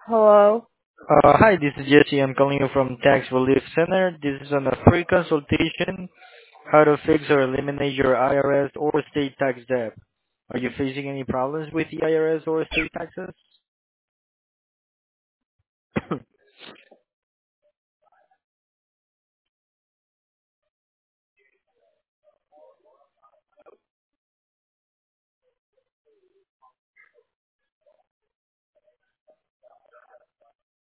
Hello. Hi, this is Jesse. I'm calling you from Tax Relief Center. This is on a free consultation, how to fix or eliminate your IRS or state tax debt. Are you facing any problems with the IRS or state taxes?